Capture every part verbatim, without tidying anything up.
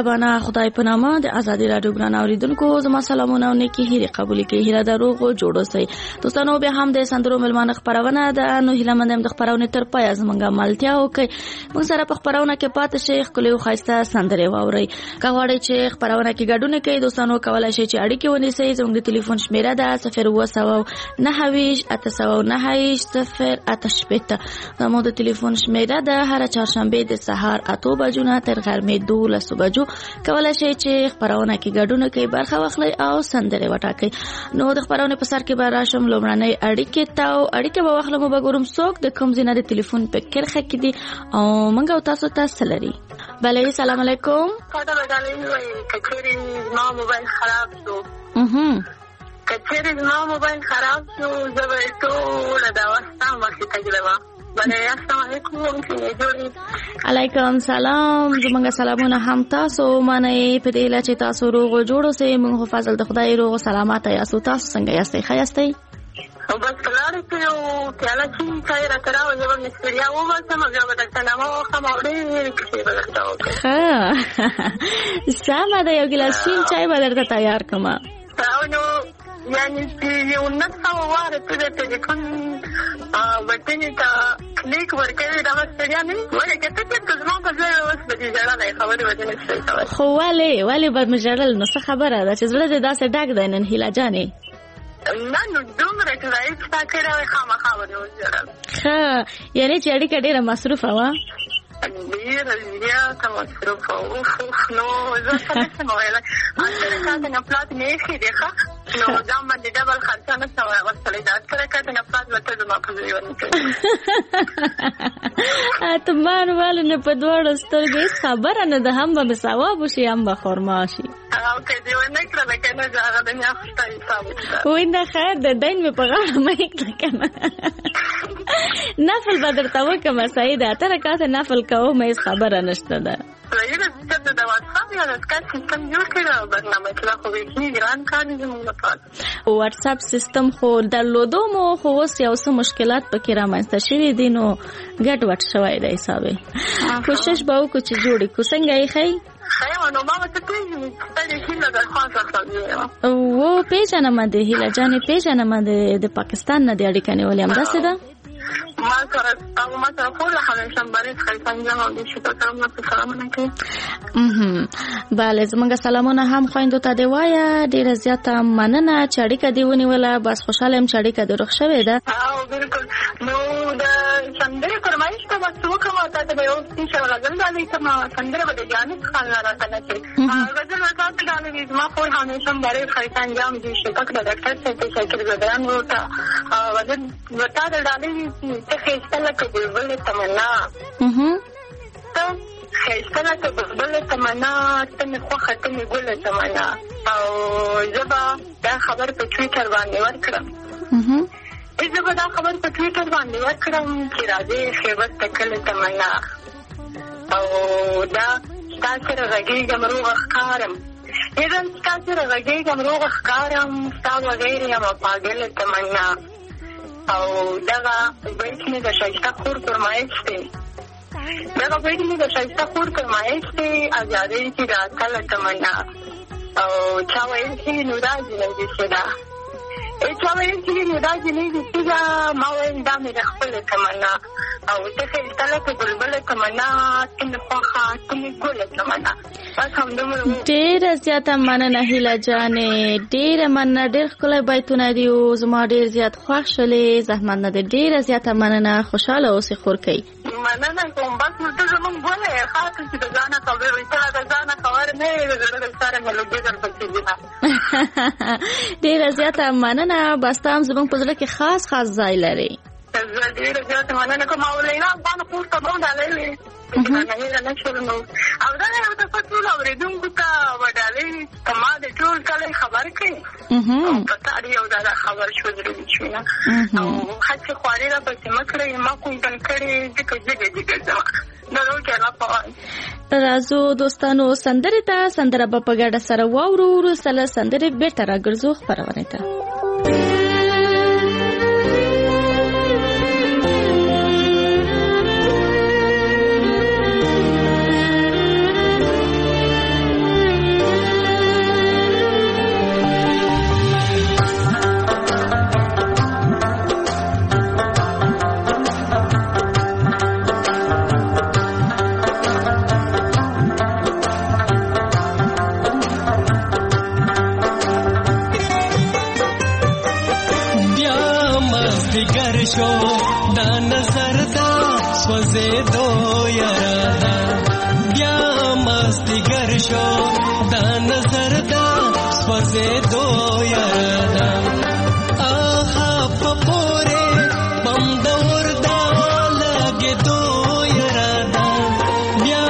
مهربانه خدای په نامه د ازادي رادیو ګران اوریدونکو زما سلامونه او نیکی هیله قبول کړئ. هیله دروغ او جوړو سي دوستانو به هم د سندرو ملمانه خبرونه ده نو هیله مندم د خبرونه تر پای زمونږه ملتیا وکي. موږ سره په خبرونه کې پات شیخ کلیو خاصه سندره واوري. کاوړی چې خبرونه کې ګډونه کوي دوستانو کولای شي چې اړیکه ونیسي. زموږ د ټلیفون شمیره ده صفر اووه سوه نهه ویشت اته سوه نهه ویشت صفر اته شپېته. زموږ د ټلیفون شمیره ده هر چهارشنبه د سهار اته بجو نه تر غرمې دولس بجو کولای شي چې خبرونه کې ګډونه کوي برخه واخلي او سندره وټاکي. نو د خبرونه په سر کې به راشم لومړنۍ اړیکه تاو اړیکه به واخلم به ګورم څوک د کوم ځای نه د ټلیفون په کرخه کې دي او منګه تاسو ته سلري. بله السلام علیکم. خاطر بدلې وای کچېری ما موبایل خراب شو. اها کچېری ما موبایل خراب شو زه به ټول دا واسطه مخې تجربه. بله السلام علیکم. علیکم سلام. زمونږ سلامونه هم تاسو مانه په دې لچې تاسو روغ جوړ اوسئ. موږ فضل د خدای روغ سلامت یاستو. تاسو څنګه یاستئ؟ ښه یاستئ؟ بس کلاره کې یو پیاله چې چای راته راوړه زه به مې ستړیا وباسم بیا به درته نامه واخلم او ډېرې کیسې به درته وکړم. ښه سمه ده. یو ګیلاس شین چای به درته تیار کړم. او نو یعنې چې یو نه سوه واره ته د ټلیفون بټنې ته کلیک ورکوي دغه ستړیا نه وي. ولې که ته چېرته زما په ځای اوس به دې ژړلی خبرې به دې نه شوی کولی. خو ولې ولې به مې ژړل؟ نو څه خبره ده چې زړه دې داسې ډک دی نن هیله جانې؟ نه نو دومره چې رایې ستا کړی وای خامخا به دې وژړل. ښه یعنې چې اړیکه ډېره مصروفه وه؟ ډېره زیاته مصروفه. اوف اوف نو زه څه نه شم ویلی. اتره کاته نه پلات مې ایښي دی ښه نو ځان باندې ډبل خرچه نه شم راغوستلی. دا اتره کاته نه پلات به ته زما په زړه ورنکوي. اتمان والو نه په دواړو سترګو هېڅ خبره نه ده. هم به مې ثواب وشي هم به خرما شي. او که دې ونه کړله که نه زه هغه د میاشته حساب وکړه. وایي نه خیر د دین مې په غاړه مه یې کړه که نه. نفل به درته وکړمه سعیده. اتره کاته نفل کوم هېڅ خبره نشته ده. سعیده چې د واتساپ یا د سکایپ سیستم جوړ کړی برنامه چې دا خو بیخي ګران کار دی زموږ لپاره. واتساپ سیستم خو درلودو مو خو اوس یو څه مشکلات پکې رامنځته شوي دي نو ګډ وډ شوی دی حساب یې. کوشش به وکړو چې جوړ کړو. څنګه یې ښایي؟ ښه نو ما به ته پېژنې ستړې هیله درخواست راکړه. و پېژنم د هیله جانې پېژنم د پاکستان نه د اړیکه نیولې همداسې ده؟ ما سره او ما سره ټول همیشه باندې خلک انجام او شکر کوم چې سلامونه کوي. بله زمونږ سلامونه هم خویندو ته دی وایه. ډېره زیاته مننه چې اړیکه دې ونیوله. بس خوشحاله یم چې اړیکه دې روغ شوې ده. او بالکل. نو د سندرې فرمایش ته بس وکړم او تا ته به یو څه غزل ډالۍ کړم. سندره به د جانب خان راته نه کوي. غزل به تا ته ډالۍ زما خور همیشه باندې خلک انجام دي شکر د ډاکټر صاحب ته شکر ګزارم ورته غزل به تا ته ډالۍ ته خیسته لکه بلبل تمنا. ته خیسته لکه بلبل تمنا ته مې خوښه ته مې ګله تمنا. او زه به دا خبر په ټویټر باندې ورکړم. زه به دا خبر په ټویټر باندې ورکړم چې راځئ خیبر ته کله تمنا. او دا ستا سره غږېږم روغه ښکارم. زه ستا سره غږېږم روغه ښکارم ستا بغیر یمه پاګله تمنا. او دغه بیت مې د ښایسته خور فرمایش دی. دغه بیت مې د ښایسته خور فرمایش دی. ازادۍ کې راتله تمنا. او چا ویل چې نو دا جنۍ دې څه ده. چا ویل چې نو دا جنۍ دې څه ده. ما ویل دا مې د خپله تمنا. او ته ښایسته لکه بلبله تمنا ته مې خوښه ته مې ګله تمنا. بس همدومره. ډېره زیاته مننه هیله جانې. ډېره مننه. ډېر ښکلی بیتونه دي او زما ډېر زیات خوښ شولې. زحمت نه دی. ډېره زیاته مننه. خوشحاله اوسې خورکۍ. مننه کوم. بس نو ته زموږ بوله یې خاصه چې د ځانه خبرې وایي. ته د ځانه خبر نه یې د زړه د سره ملوګي درپسې دي. ډېره زیاته مننه. بس ته هم زموږ په زړه کې خاص خاص ځای لري. زه ډېره زیاته مننه کوم. او لیلا افغان کور ته به ډالۍ وي. او دا یو ته ټول اورېدونکو ته به ډالۍ که ما د ټول کلی خبر کوي. او په تا دې یو دا خبر شو زړه دې شوي نه. او هسې خوارې راپسې مه کړئ. ما کومتن کړې ځکه جګه جګه ځمه. دا روکې الله پوان. راځو دوستانو سندرې ته. سندره به په ګډه سره واورو. وروسته له سندرې بېرته راګرځو خپرونې ته. شو دا نظر دا سوځې دو یارا بیا مازدیګر شو دا نظر دا سوځې دو یارا آها پپوره بم دور دا لګې دو یارا بیا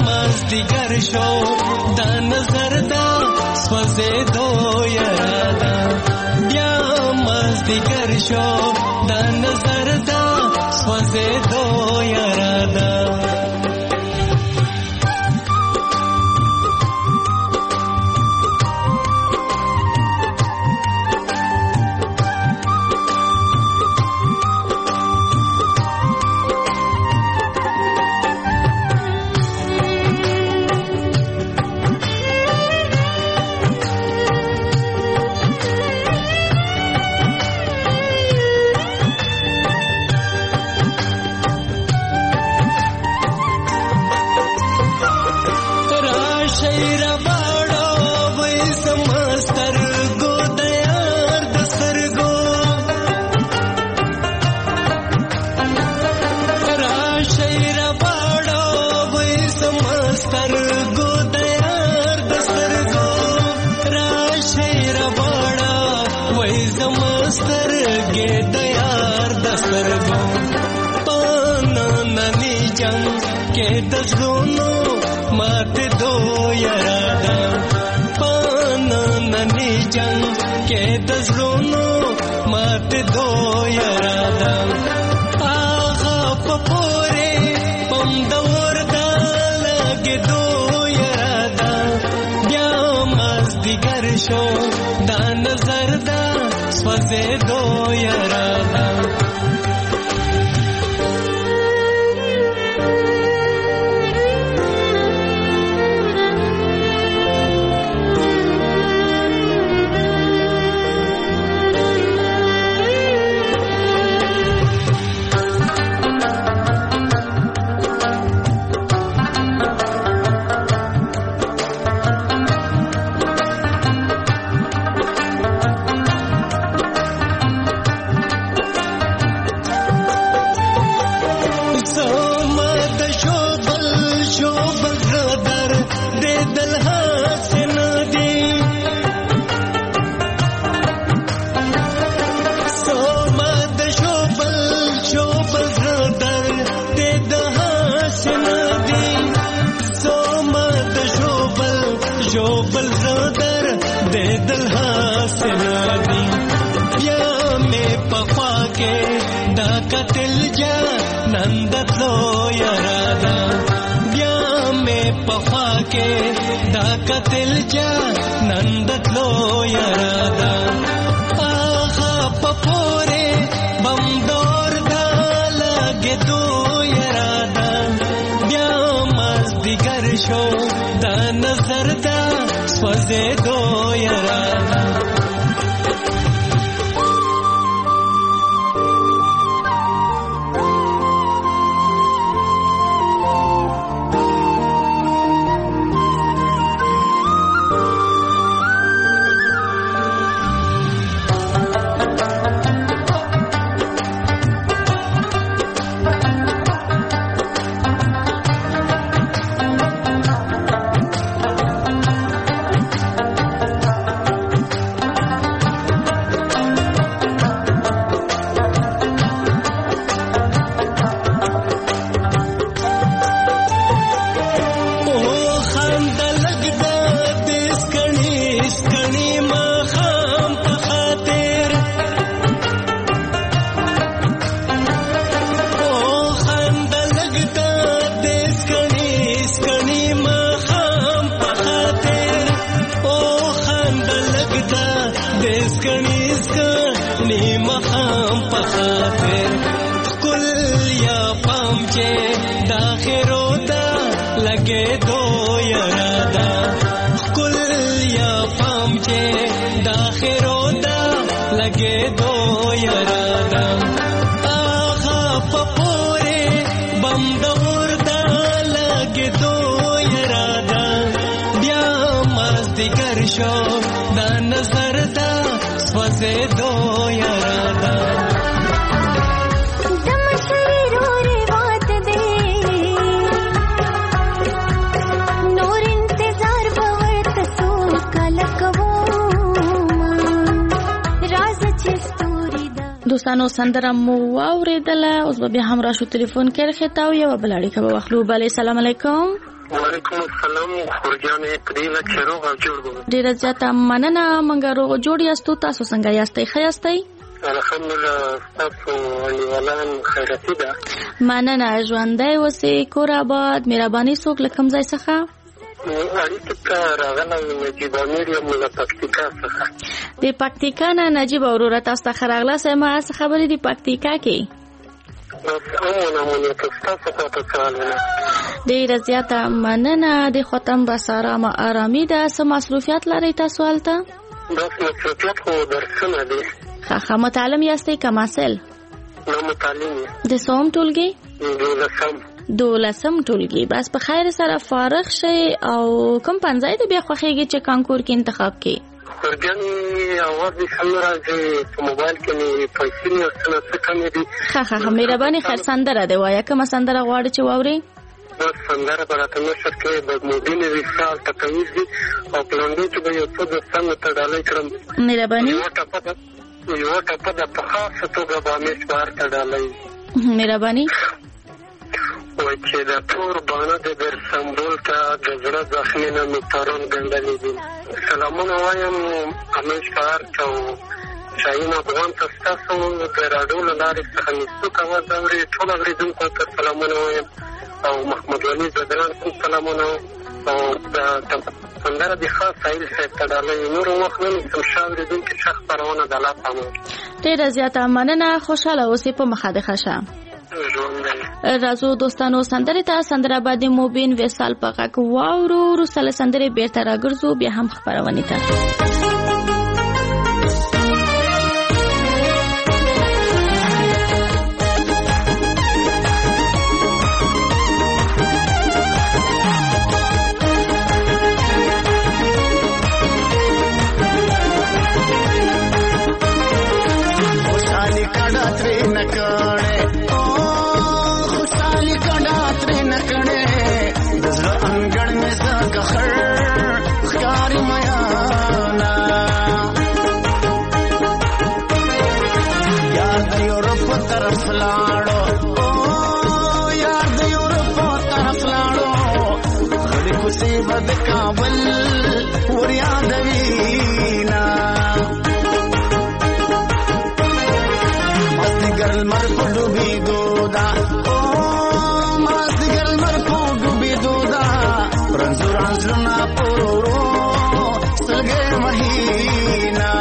مازدیګر شو دا نظر دا سوځې دو یارا بیا مازدیګر شو دا نظر دا سوځې دو یارا نظر دا سوځې دو یارا دوستانو سندره مو واوریدله. اوس به بیا هم راشو تلیفون کې خطاو یو بل اړیکه به واخلو. بله السلام علیکم. وعلیکم السلام. خورجانې پدې چې روغ او جوړ وو. ډیره زیاته مننه. مونږ روغ جوړ یاستو. تاسو څنګه یاستئ؟ ښه یاستئ؟ الحمدلله. تاسو نیولان خیراتي ده. مننه. ژوندی اوسئ، کور آباد. مهرباني څوک له کوم ځای څخه؟ اړیکې ته راغلی نجیب امیر یم له پکتیکا څخه. د پکتیکا نه نجیب وروره تاسو ته ښه راغلاست. ما څه خبرې دي پکتیکا کې؟ بس امون امون ته تاسو خواته سوالونه. ډېره زیاته مننه. د ختم بس ارامه ارامي ده. څه مصروفیات لرئ تاسو هلته؟ بس مصروفیات خو درسونه دي. ښه ښه. متعلم یاستئ که محصل؟ نه متعلم یم. د څوم ټولګي؟ دولسم. دولسم ټولګي. بس په خیر سره فارغ شئ. او کوم پنځای ته بیا خوښېږي چې کانکور کې انتخاب کې؟ خورجانې اواز دې سم راځي. په موبایل کې مې پیسې مې ورڅنه څه کمې دي. ښه ښه ښه. مهرباني خیر سندره دې وایه. کومه سندره غواړې چې واورې؟ بس سندره به راته نشر کوي. بدمودین وي سال ټکویز دي او په لنډو کې به یو څه دوستانو ته ډالۍ کړم. مهرباني. یوه ټپه ده یوه ټپه ده په خاصه توګه به همیش بهر ته ډالۍ. مهرباني. وای چې د تور باڼه د بر سمبول ته د زړه زخمي نه مې تارون ګنډلې دي. سلامونه وایم همیش بهر ته او شاهین افغان ته ستاسو د راډیو له لارې څخه مې څوک اواز اوري. ټول اورېدونکو ته سلامونه وایم او محمد ولي زدران ته سلامونه او د سندره د خاص سایل صاحب ته ډالۍ. نور وخت نه نیسم. ښه اورېدونکي ښه خپرونه د الله په امان. ډېره زیاته مننه. خوشحاله اوسئ. په مخه دې ښه شه. راځو دوستانو سندرې ته. سندره به د موبین وصال په غږ واورو. وروسته له سندرې بیرته راګرځو بیا هم خپرونې ته. د کابل ور یادوینا مازدیګر لمر په ډوبېدو ده. او مازدیګر لمر په ډوبېدو ده. رنځور انځورونه په ورو سترګې مهینا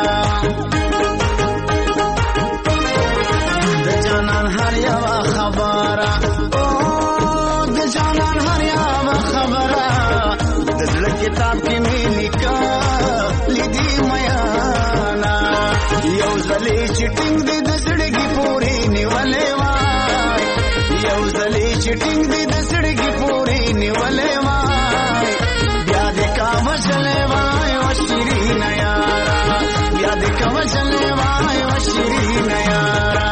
د جانان هر یوه خبره. او د جانان هر یوه خبره د زړه کتاب کې مې لیکه لیدي میانا. یو ځلې چې ټینګ دې د زړګي پورې نیولې وای. یو ځلې چې ټینګ دې د زړګي پورې نیولې وای. بیا دې کا وجلې وای و شیرین یارا. بیا دې کا وجلې وای و شیرین یارا.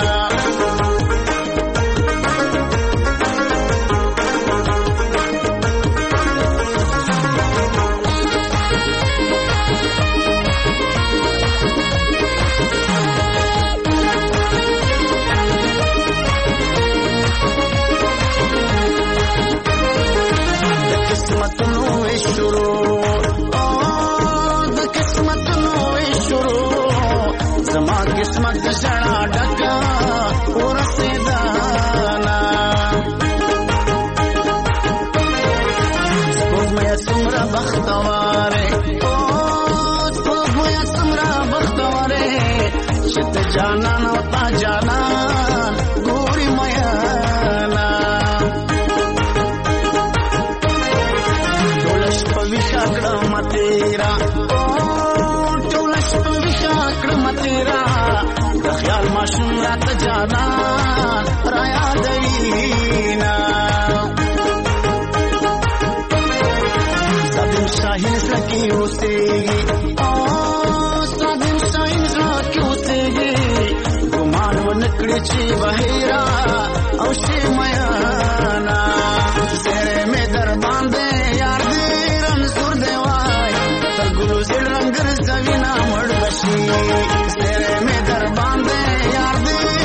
قسمت د شړا ډکا ورسېدانا سپوږمۍ څومره بختواره. او سپوږمۍ څومره بختواره چې ته جانان او تا جانان ګوري میانا. ټوله شپه ویښه کړم تیرا. ټوله شپه ویښه کړم تیرا. د خیال ماشوم راته جانان را یادوینا. سادم شاهین زړه کې اوسېږي. او سادم شاهین زړه کې اوسېږي. ګمان ونه کړې چې بهیرا او شي میانا. زړه مې در باندې یار دې رنځور دی وای. تر ګلو زړه رنګ رسوي نه مړ بشي. زړه مې در باندې یار دې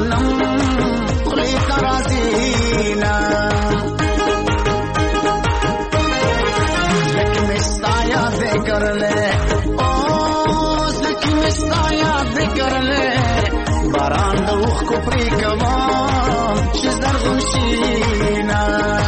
جهنم خلی ترازینا لیکن مستا یاد کر لے او لیکن مستا یاد کر لے باران د اوخ کو پری کما چې زرغون شینا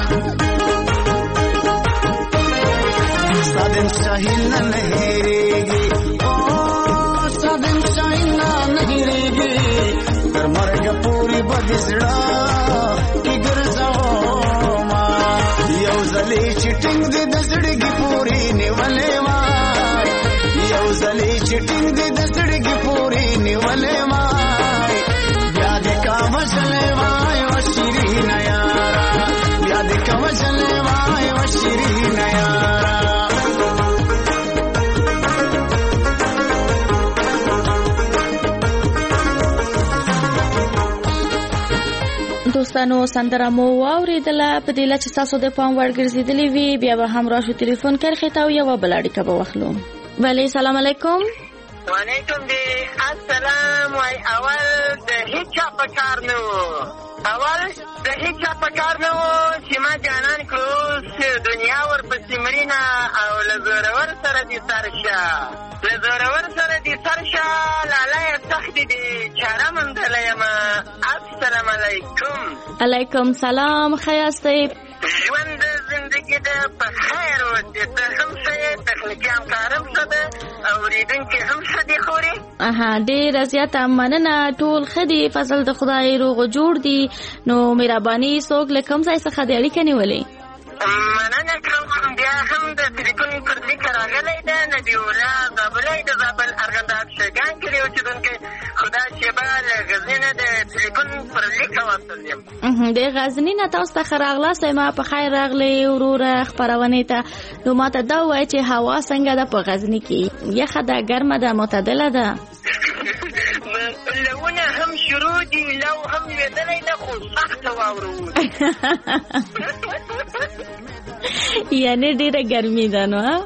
سادن شاهین نه هېریږي او سادن شاهین نه هېریږي تر مرګ پوری بدزړه کی ګرځاو ما یو ځلې چټینګ دې د زړګي پوری نیولې ما یو ځلې چټینګ دې د زړګي پوری نیولې ما وجلے وای و شیرین یارا یاد کا وجلے وای و شیرین یارا دوستانو سندره مو واوریدله په دې لچ تاسو د پام وړ ګرځیدلې وی بیا به هم راشو ټلیفون کرخه تا یو بلاړی کا به وخلو بله سلام علیکم وعلیکم دی السلام وای اول د هیڅ په کار نه اول د هیڅ په کار نه چې ما جانان کړو چې دنیا ور پسې مرینا او له زورور سره دي سرشه له زورور سره دي سرشه لاله سخت دي چاره مندلې ما السلام علیکم علیکم سلام خیاسته ژوند زندگی ده په خیر وځي ته هم څه تخنیکي همکارم څه ده اوریدونکي هم څه دي خوري اها ډېره زیاته مننه ټول ښه دي فضل د خدای روغ جوړ دي نو مهرباني څوک له کوم ځای څخه د اړیکې نیولې مننه کوم بیا هم د تلیفون پر لیک راغلی ده نبي الله زابلی د زابل ارغنداب شګان کلي اوسېدونکی خدا شیبه له غزني نه د تلیفون پر لیک واصل یم د غزني نه تاسو ته ښه راغلاست ما په خیر راغلی وروره خپرونې ته نو ماته دا ووایه چې هوا څنګه ده په غزني کې یخه ده ګرمه ده معتدله ده لونه هم شروع دي لو هم لوېدلی ده خو سخته واوره وځي یعنې ډېره ګرمي ده نو نه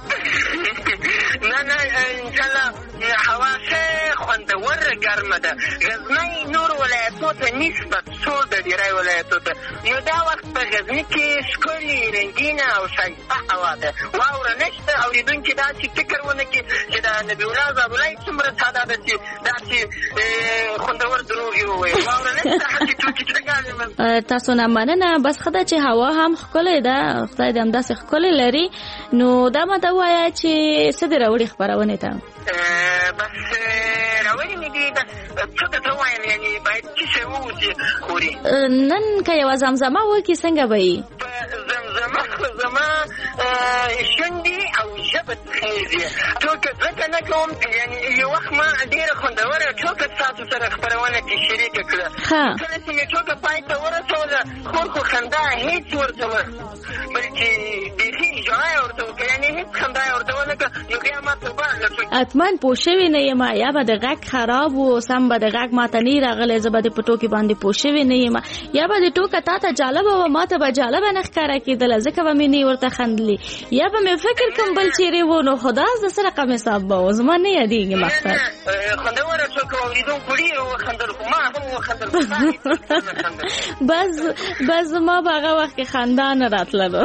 نه انشاءالله هوا ښه خوندوره ګرمه ده غزنی نور ولایتو ته نسبت سوړ ده ډېری ولایتو ته نو دا وخت په غزني کې ښکلې رنګینه او ښایسته هوا ده واوره نشته اورېدونکي داسې فکر ونه کړي چې د نبي الله زابلی څومره ساده ده چې داسې خوندور دروغ یې وویل واوره نشته هسې ټوکې ټکالې تاسو نه مننه بس ښه ده چې هوا هم ښکلې ده خدای دې همداسې ښکلې لري نو دا ماته ووایه چې څه دې راوړي خپرونې ته بس راوړي مې دي بس څه درته ووایم یعنې باید څه شی ووځي خوري نن که یوه زمزمه وکړي څنګه به وي زمزمه خو زما شونډې او ژبه تخنیږي ټوکه ځکه نه کوم یعنې یو وخت ما ډېره خوندوره ټوکه ستاسو سره خپرونه کې شریکه کړه کله چې مې ټوکه پای ته ورسوله خور خو خندا هېڅ ورته وه بلکې بیخي ژړا یې ورته وکړه یعنې هېڅ خندا یې ورته ونه کړه نو بیا ما توبه له ټوکې حتما پوه شوې نه یم یا به د غږ خراب و سم به د غږ ماته نه راغلی زه به د په ټوکې باندې پوه شوې نه یم یا به د ټوکه تا ته جالبه وه ما ته به جالبه نه ښکاره کېدله ځکه به مې نه ورته خندلي یا به مې فکر کوم بل چیرې و نو خو دا د څه رقم حساب به و زما نه یادېږي مقصد خوندوره ټوکه واورېدونکو ډېر وخندل خو ما هم وخندل بس بس زما به هغه وخت کې خندا نه راتله نو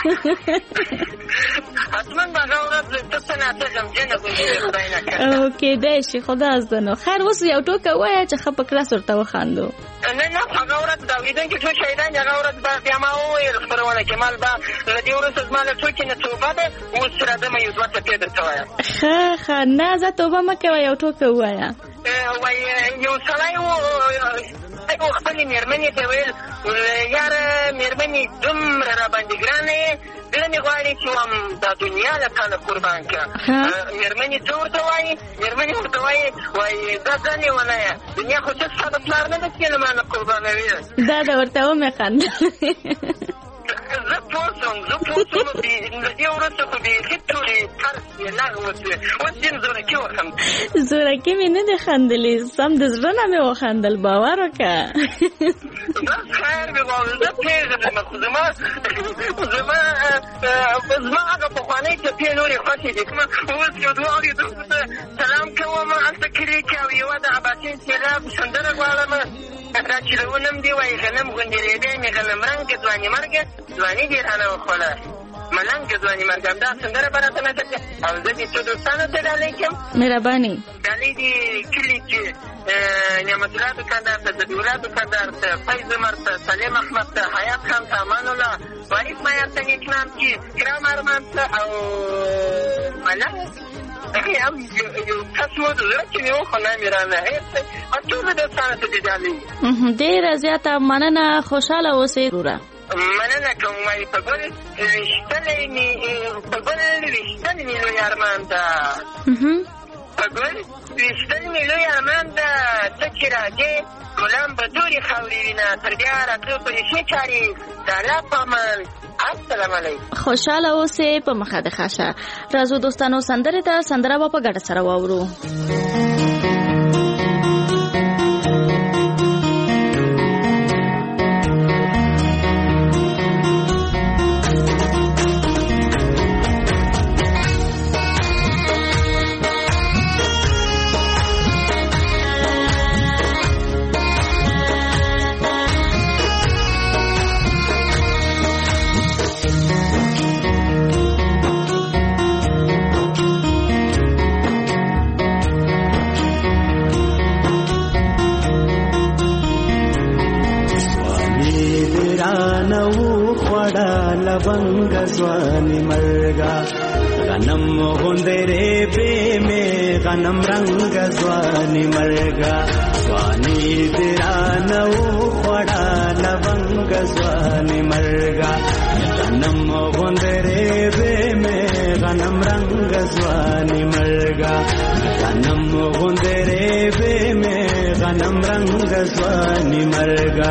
حتما به هغه ورځ ته څه ناڅه غمجنه به وي خدای نه کړه کېدای شي خدا زده نو خیر اوس یو ټوکه ووایه چې ښه په کړس ورته وخاندو نه نه هغه ورځ د اورېدونکي ټول شهیدان دي هغه ورځ به بیا ما وویل خپرونه کې مال به له دې وروسته زما له ټوکې نه توبه ده اوس راځمه یو دوه څپې درته وایم ښه ښه نه زه توبه مه کوه یو ټوکه ووایه وایي یو سړی و خپلې مېرمنې ته ویل یاره مېرمنې دومره راباندې ګرانه یې زړه مې غواړي چې وایم دا دنیا له تا نه قربان کړه مېرمنې څه ورته وایي مېرمنې ورته وایي وایي دا ځان یې ونیه دنیا خو څه ستا د پلار نه ده چې له ما نه قربانوي دا د ورته ومې خندل زه پوسم زه پوسم د دې وروسته خو بیخي ټولې طرز یې لغوه شوې. اوس ځین زورکي وخندل. زورکي مې نه دی خندلې، سم د زړه نه مې وخندل. باور وکړه. بس خیر مې واورېد. زه پېژنم خو زما زما زما هغه پخوانۍ ټپې نورې خوښې دي. کومه اوس یو دوه اورېدو سلام کوم هلته کلي کې او یوه د اباسین سیلاب سندره غواړم را چې لونم دې وایي غنم غوندې رېبې مې غنم رنګه ځواني مرګه ځواني دې رانه وخوړه ملنګه ځواني مرګه همدا سندره به راته نښه کړه. او زه دې څو دوستانو ته ډالۍ کړم. مهرباني ډالۍ دې کلي کې نعمت الله دوکاندار ته، ذبیح الله دوکاندار ته، فیض عمر ته، سلیم احمد ته، حیات خان ته، امان الله، وارث معیار ته، نیک نام کې کرام ارمان ته او ملنګ هم یو کس و د زړه چې مې وخوړه مې رانه هېر شي. او ټولو دوستانو ته دې ډالۍ. ډېره زیاته مننه. خوشحاله اوسئ وروره. مننه کوم. وایي په ګل ویشتلی مې په ګل ویشتل مې لوی ارمان ده، په ګل ویشتل مې لوی ارمان ده. ته چې راځې ګلان به تورې خاورې وینه، تر بیا راتلو پورې ښې چارې د الله په امان. السلام علیکم. خوشحاله اوسئ. په مخه د ښه. راځو دوستانو سندرې ته. سندره به په ګډه سره واورو. लवंग स्वानी मर्गा गनम गुंदरे पे में गनम रंग स्वानी मर्गा स्वानी तेरा नौ पड़ा लवंग स्वानी मर्गा गनम गुंदरे पे में गनम रंग स्वानी मर्गा गनम गुंदरे पे में गनम रंग स्वानी मर्गा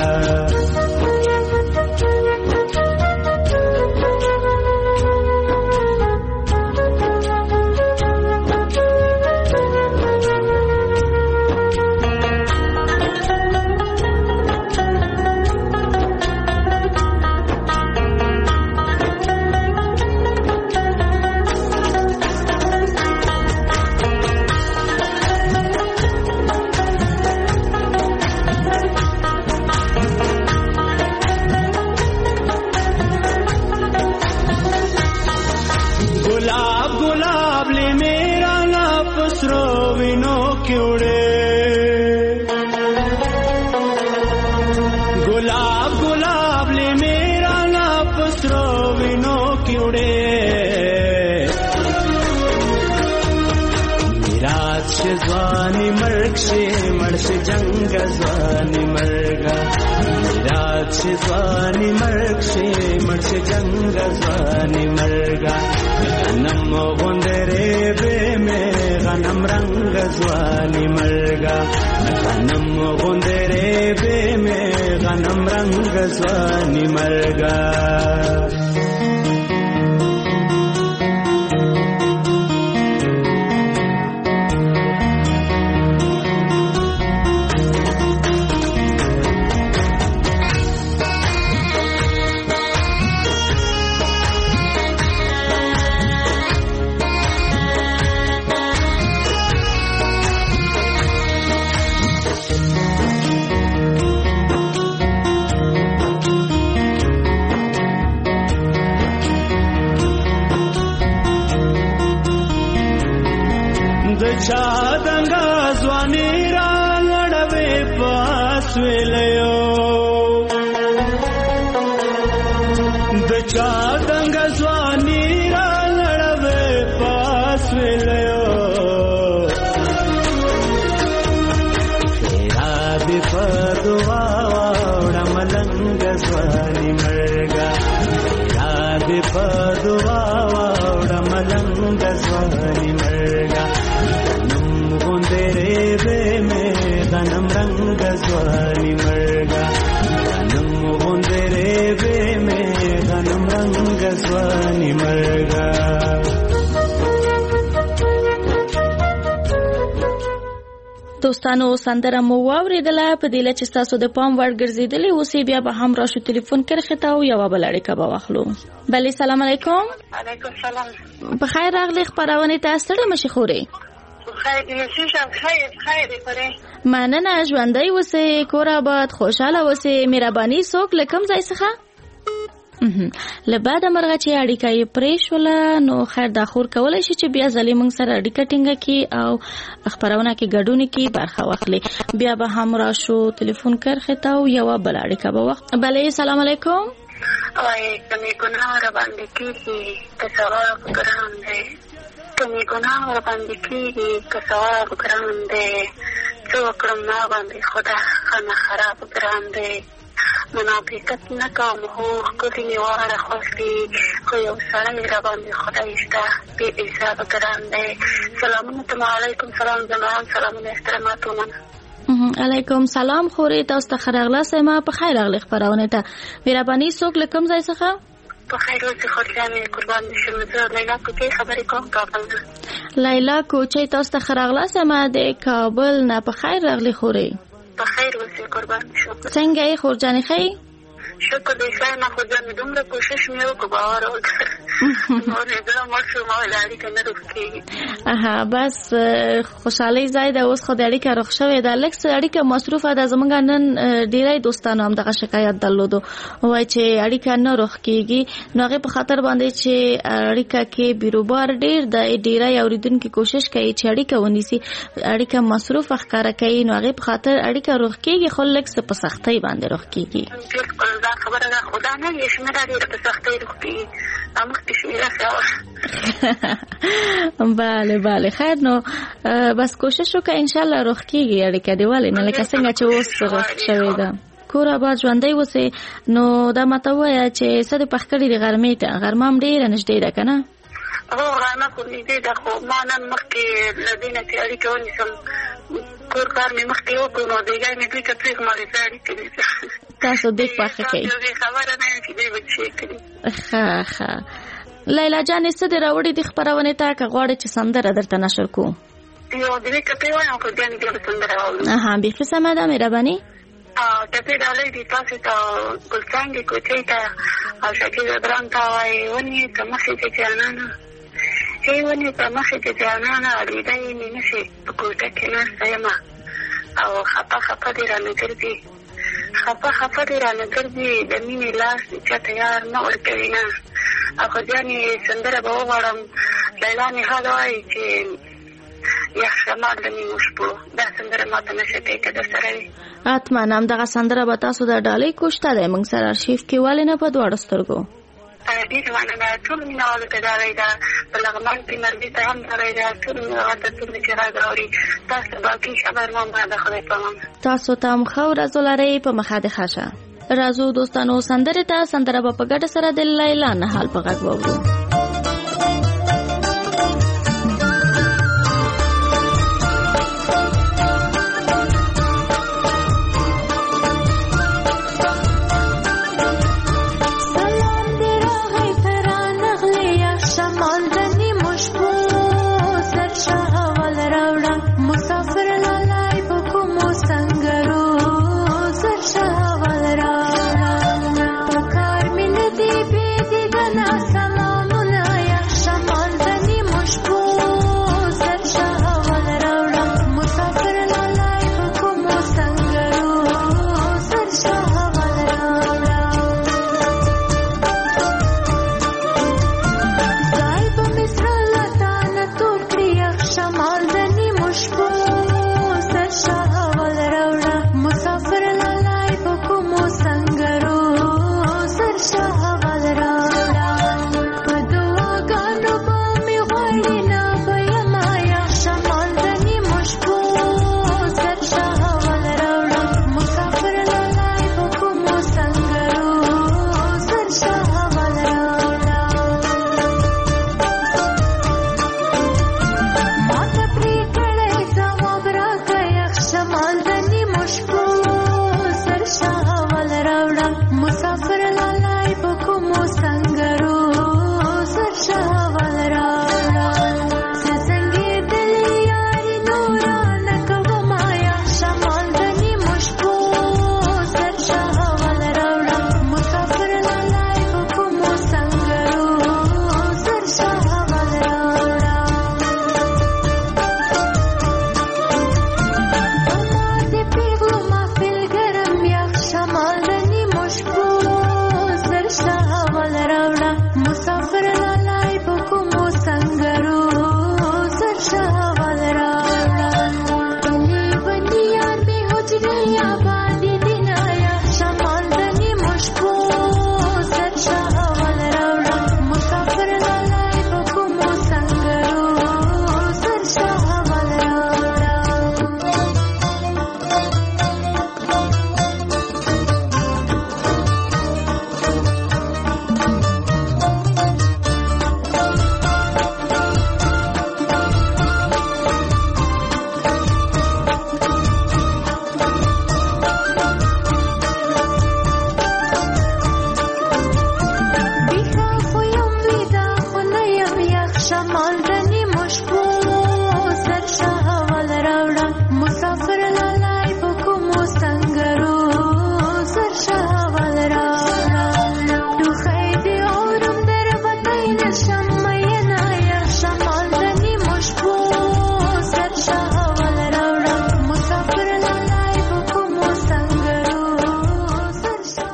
जंग स्वानी मर्गा रात स्वानी मर्ग से मर्ग जंग स्वानी मर्गा गनम गुंदरे बे में गनम रंग स्वानी मर्गा गनम गुंदरे बे में गनम रंग स्वानी मर्गा चादंगा स्वानी रांगड़वे पास वेलयो द चादंगा स्वानी रांगड़वे पास वेलयो तेरा बिफदुआ मलंग स्वानी मर्गा तेरा बिफदुआ मलंग स्वानी मर्गा गुंदरे बे में गनम रंग स्वानी मर्गा गनम गुंदरे बे में गनम ځواني مرګه دوستانو سندره مو واوریدله په دې لچ تاسو د پام وړ ګرځیدلی اوسې بیا به هم راشو ټلیفون کرخه تا او یو بل اړیکه به واخلو. بله سلام علیکم. علیکم سلام. بخیر راغلی خبرونه تاسو ته مشي خوري. خیر دې شي خیر خیر دې مننه ژوندۍ اوسې کور آباد خوشاله اوسې مهرباني څوک لکم ځای څخه لبعد مرغه چې اړیکه یې پرې شوله نو خیر دا خور کولای شي چې بیا ځلې موږ سره اړیکه ټینګه کړي او خبرونه کې ګډون کړي برخه واخلي. بیا به هم راشو ټلیفون کرخه تا او یو بل اړیکه به وخت. بله سلام علیکم. وای کمې ګناه را باندې کیږي که ثواب ګران دی کمې ګناه را باندې کیږي که ثواب ګران دی څه وکړم ما باندې خدا خانه خراب ګران دی منافقت نه کوم خو ښکلي مې واره خوښ دي خو یو سړی را باندې خدای شته بې حسابه ګران دی. سلامونه ته علیکم سلام جناب سلامونه احترامات ومنه. علیکم سلام خورې تاسو ته ښه راغلاست. ما په خیر راغلی خپرونه ته مهرباني څوک له کوم ځای څخه؟ په خیر اوسې خورجانې قربان شم زه لیلا کوچۍ خبرې کوم کابل نه. لیلا کوچۍ تاسو ته ښه راغلاست. ما د کابل نه په خیر راغلی خورې. په خیر اوسې قربان شم. څنګه یې خورجانې ښه یې؟ شکر دې ښه یم خورجانې دومره کوشش مې وکړو باور وکړه نور یې زه مړ شوم او اړیکه نه روغ کېږي. اها بس خوشحالۍ ځای ده اوس خو د اړیکه روغ شوې ده لږ څه اړیکه مصروفه ده. زموږ نن ډېری دوستانو هم دغه شکایت درلودو وایي چې اړیکه نه روغ کېږي نو هغې په خاطر باندې چې اړیکه کې بیروبار ډېر د ډېری اورېدونکي کوشش کوي چې اړیکه ونیسي اړیکه مصروفه ښکاره کوي نو هغې په خاطر اړیکه روغ کېږي خو لږ څه په سختۍ باندې روغ کېږي. خبره ده خدا نه یې شمېره ډېره په سختۍ روغ کېږي مخکې شمېره ښه بله بله خیر نو بس کوشش وکړه انشاءالله روغ کېږي اړیکه دې ولې نه لکه څنګه چې اوس روغ شوې ده. کور آباد ژوندی اوسې نو دا ماته ووایه چې څه دې پخ کړي د غرمې ته غرمه هم ډېره نږدې ده که نه؟ هو غرمه خو نږدې ده خو ما نن مخکې له دې نه چې اړیکه ونیسم کور کار مې مخکې وکړو نو دیګی مې دوی ته پرېږدم او زه اړیکه نیسم. تاسو دیګ پاخه کوئ؟ خبره نه یم چې دوی به څه کړي. ښه ښه لیلا جانې څه دې راوړي دې خپرونې ته که غواړې چې سندره درته نشر کړو؟ یو دوې ټپې وایم خو بیا مې بیا به سندره واورو. اها بیخي سمه ده مهرباني. ټپې ډالۍ دي تاسو ته ګلڅانګې کوچۍ ته او شکیل ادران ته وایي ونې ته مخې د جانانه هی ونې ته مخې د جانانه اورېدی مې نشي په کوټه کې ناسته یمه او خپه خپه دې رانه ګرځي خپه خپه دې رانه ګرځي د مینې لاس دې چاته یار نه ورکوي نه. او خو جانې سندره به وغواړم لیلا نهال وایي چې یخ شمال د نیمو شپو دا سندره ماته نشه کوي که در سره وي. حتما همدغه سندره به تاسو د ډالۍ کوشته دی موږ سره ارشیف کې ولې نه په دواړو سترګو. ډېره مننه ټولو مینهوالو ته ډالۍ ده په لغمان کې مرګي ته هم ډالۍ ده ټولو مینهوالو ته څومره چې غږ اوري تاسو باقي خبر مه د خدای په امان. تاسو ته هم ښه ورځ ولرئ په مخه دې ښه شه. راځو دوستانو سندرې ته سندره به په ګډه سره د لیلا نهال په غږ واورو. سلام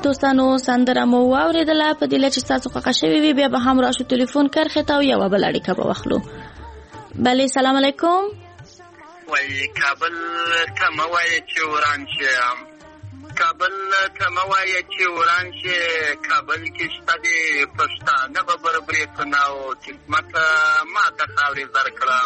دوستانو سندره مو واوریدله په دې چې تاسو خوښ شوي وي بیا به هم راشو ټلیفون کرخه ته یو بل اړیکه به واخلو. بله سلام علیکم. وای کابل ته مو وایي چې وران شي، کابل ته مو وایي چې وران شي، کابل کې شته دي پښتانه به بربریتونه او قسمت ماته خاورې زر کړه،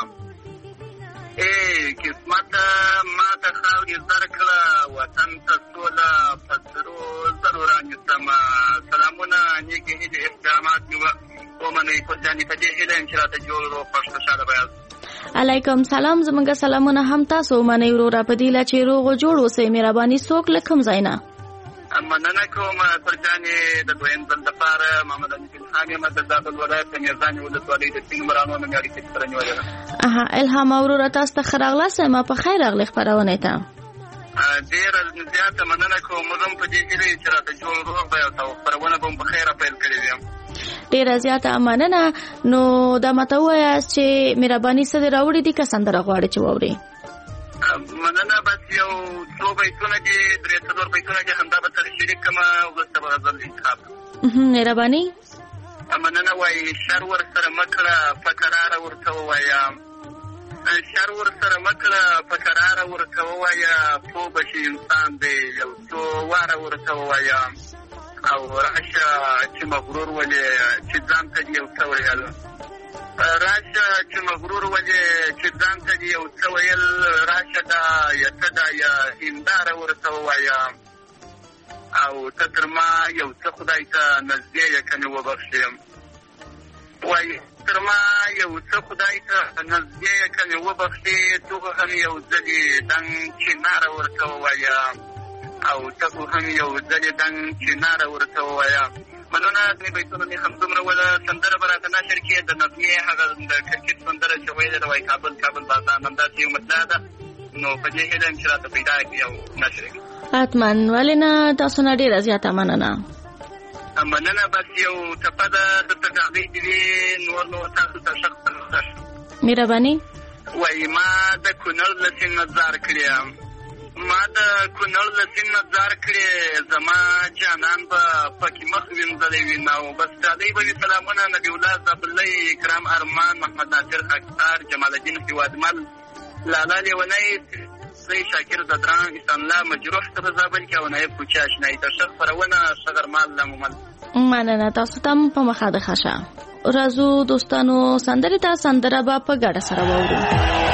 ای قسمت ماته خاورې زر کړه، وطن ته سوله په سرو زرو رانیسمه. سلامونه نیکې هیلې احترامات ومنئ پښتانې په دې هیله یم چې راته جوړ روغ خوښ خوشحاله به یاست. علیکم سلام. زمونږ سلامونه هم تاسو ومنئ وروره په دې چې روغ او جوړ اوسئ. مهرباني څوک له کوم ځای نه؟ مننه کوم پرجانې د دویم ځل دپاره محمد علي الهام یم د زابل ولایت د میرزانې ولسوالۍ د سپینو مرانو نه مې اړیکې سره نیولې ده. اها الهام وروره تاسو ته ښه راغلاست. ما په خیر راغلی خپرونې ته. ډېره زیاته مننه کوم. موږ هم په دې هیله یو چې راته جوړ روغ به یاست او خپرونه به هم په خیره پیل کړې وي. ډېره زیاته مننه. نو دا ماته ووایاست چې مهرباني څه دې راوړي دي که سندره غواړې چې واورې؟ مننه بس یو څو بیتونه دي، درې څلور بیتونه دي، همدا به سره شریک کړم وروسته به غزل انتخاب کړم. مهرباني. مننه. وایي شر ورسره مه کړه په کراره ورته ووایه، شر ورسره مه کړه په کراره ورته ووایه، پوه به شي انسان دی یو څو واره ورته ووایه، او راشه چې مغرور ولې چې ځان ته دې یو څه ویل، راشه چې مغرور ولې چې ځان ته دې یو څه ویل، راشه دا یا څه دا یا هنداره ورته ووایه، او ته تر ما یو څه خدای ته نږدې یې که مې وبخښې، وایي تر ما یو څه خدای ته نږدې یې که مې وبخښې، دغه هم یو ځلې دنګ چناره ورته ووایه، او ته هم یو ځلې دنګ چناره ورته ووایه. مننه. دې بیتونه مې همدومره وله. سندره به راته نشر کړې د نظمې هغه د کرکټ سندره چې ویلې ده وایي کابل کابل بازار همداسې یو مطلع ده، نو په دې هیله یم چې راته پیدا کړي او نشر کړي. حتما. ولې نه تاسو نه ډېره زیاته مننه. مننه. بس یو ټپه ده درته ډاډۍ دې وي، نور نو تاسو ته ښه خبره. مهرباني. وایي ما د کونړ له سیند نه ځار کړې، ما د کونړ له سیند نه ځار کړې، زما جانان به پکې مخ وینځلی وي، نو بس ډالۍ به وي. سلامونه نبي الله زابلۍ، اکرام ارمان، محمد ناصر خاکسار، جمال الدین هیوادمل، لالا لیونی، سید شاکر زدران، احسان الله مجروح ته زابل کې، او نایب کوچي اشنایي ته ښه خپرونه ښه غرمال لمومل. مننه. تاسو ته هم په مخه د ښه شه. راځو دوستانو سندرې ته. سندره به په ګډه سره واورو.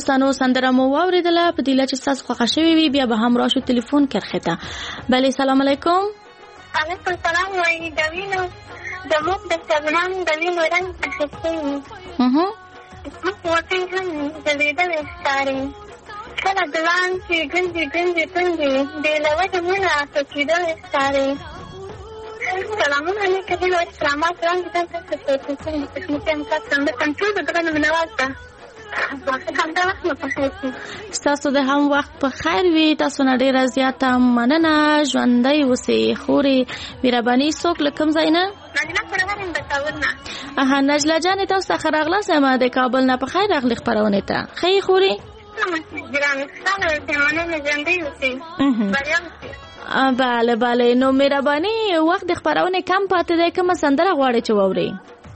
دوستانو سندره مو واوریدله په دې چې تاسو خوښ شوي وي بیا به هم راشو ټلیفون کرخته. بله سلام علیکم. علیکم السلام. وای دوینو د موږ د سلمان دوینو رنگ اخیستی اها وطن هم زلیدل ستاری کله ګلان چې ګنجي ګنجي تنجي بیلوه د مونه سکیدل ستاری. سلامونه علیکم و اسلامات رنگ دلته څه څه تخنیکي امکان څنګه کنټرول د ګرانو منوازه ستاسو د هم وخت په خیر وي. تاسو نه ډیره زیاته مننه. ژوندۍ اوسئ خورې مهرباني. څوک له کوم ځای نه؟ نجله پروانم د کابل نه. اها نجله جانې تاسو ته ښه راغلاست یم د کابل نه. په خیر راغلې خپرونې ته. ښه یې خورې؟ ګرانې ستاسو اوسئ مننه. ژوندۍ اوسئ بریا اوسئ. بله بله. نو مهرباني وخت د خپرونې کم پاتې دی. کومه سندره غواړئ چې واورئ؟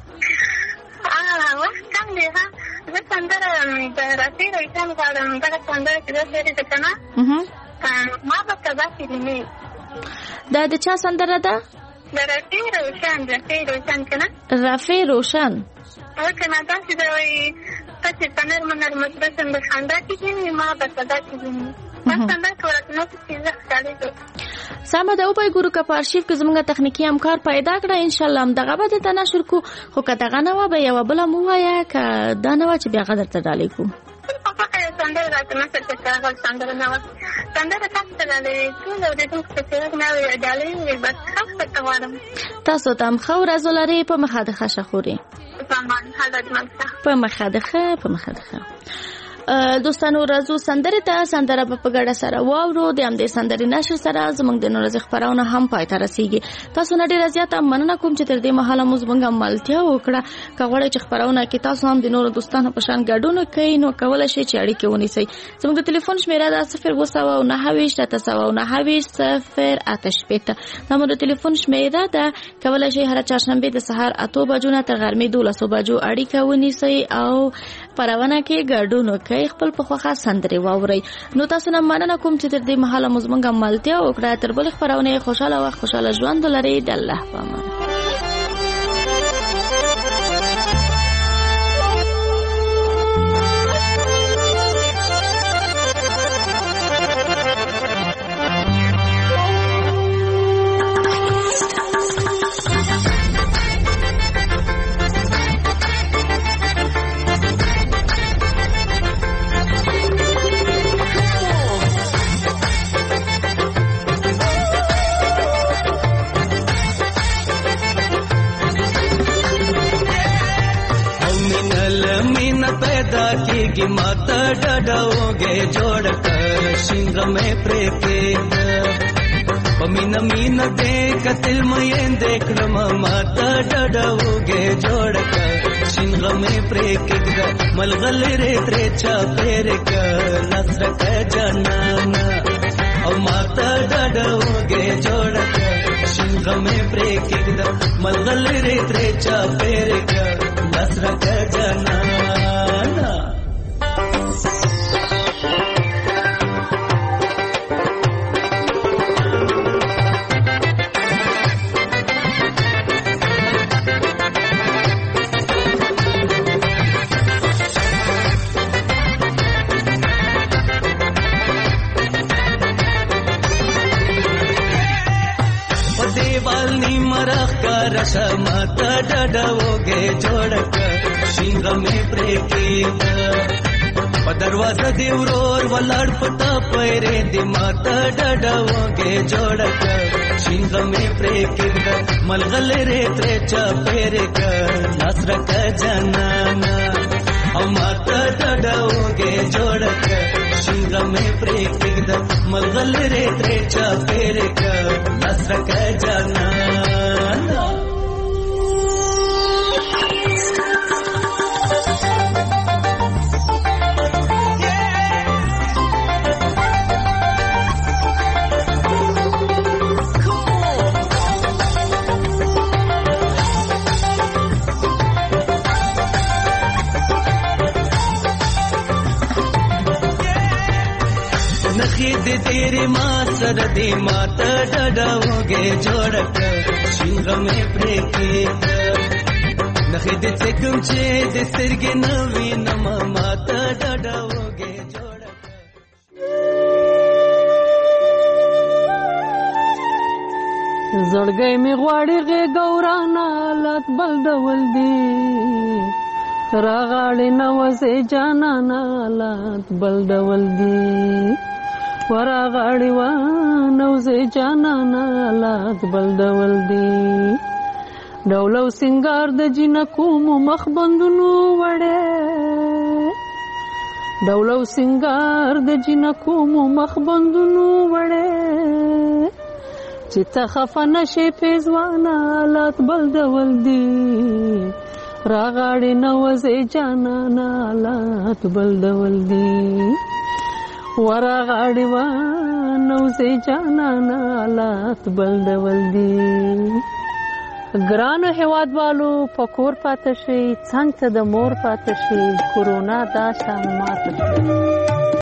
وخت کم دی ها. زه سندره د رفیع روشن غواړم. دغه سندره چې ده لري ده که نه ما به سبا کلمې. دا د چا سندره ده؟ د رفیع روشن. رفیع روشن که نه رفیع روشن او که نه داسې ده وایي ته چې په نرمه نرمه زړه د خندا کښېني ما به سبا کلمې. دا سندره که ورته چې زه ښکارېږم. سمه ده. وبای ګورو که په ارشیف کې زموږ تخنیکي همکار پیدا کړه انشاءالله همدغه به درته نشر کړو. خو که دغه نه وه به یوه بله مو ووایه که دا نه وه چې بیا هغه درته ډالۍ کړو. سندره راته نشر چې هغه سندره نه وه. سندره تاسو ته ډالۍ ټول اورېدونکو ته چې هغه نه وي ډالۍ وي بس ښه درته غواړم. تاسو ته هم ښه ورځ ولرئ. په مخه د ښه شه خورې. په مخه د ښه په مخه د ښه. دوستانو راځو سندرې ته. سندره په ګډه سره واورو. د همدې سندرې نشر سره زموږ د نن ورځې خپرونه هم پای ته رسیږي. تاسو نه ډېره زیاته مننه کوم چې تر دې مهاله مو زموږ ملتیا وکړه. که غواړئ چې خپرونه کې تاسو هم د نورو دوستانو په شان ګډون کوئ نو کولی شئ چې اړیکې ونیسئ. زموږ د ټلیفون شمېره ده صفر اووه سوه او نهه ویشت اته سوه او نهه ویشت صفر اته شپېته. دا مو د ټلیفون شمېره ده. کولی شئ هره چهارشنبې د سهار اتو بجو نه تر غرمې دولسو بجو اړیکه ونیسئ او خپرونه کې ګډون وکړئ. خپل په خوښه سندرې واورئ. نو تاسو نه مننه کوم چې تر دې مهاله مو زموږ ملتیا وکړه. تر بلې خپرونې خوشحاله وخت خوشحاله ژوند ولرئ. د الله په امان. पैदा कीगी माता डडाओगे जोड़ कर शिंग में प्रेकेद मीन मीन देख तिल में देख माता डडाओगे जोड़ कर शिंग में प्रेकेद मलगल रे त्रेचा पेर कर नस्र का जनाना और माता डडाओगे जोड़ कर शिंग में प्रेकेद मलगल रे त्रेचा पेर कर नस्र का जनाना. माता डडाओगे जोड़ कर शिंग में प्रेकेद दरवाजा देवरोर वलाड़ पता पैरे दे माता डडाओगे जोड़ कर शिंग में प्रेकेद मलगल रे त्रेचा पेरे कर नस्र का जनाना और माता डडाओगे जोड़ कर शिंग में प्रेकेद मलगल रे त्रेचा पेरे कर नस्र का जनाना. दे तेरे माँ सरदी माता डडाओगे जोड़ कर शिंग में प्रेकेद نخې دې څه کوم چې د سترګې نه وینم ماته ډډه وږې جوړه زړګی مې غواړي غېږه ورانه حالات بل ډول دي راغاړې نوځې جانانه حالات بل ډول دي وراغاړې ونوځې جانانه حالات بل ډول دي ډول او سینګار د جنکو مو مخ بندونو وړې ډول او سینګار د جنکو مو مخ بندونو وړې چې ته خفه نشې پیزوانه حالات بل ډول دي راغاړې نوځې جانانه حالات بل ډول دي وراغاړې ونوځې جانانه حالات بل ډول دي ګرانو هیوادوالو په کور پاته شئ څنګ ته د مور پاته شئ کورونا دا شان ماته شي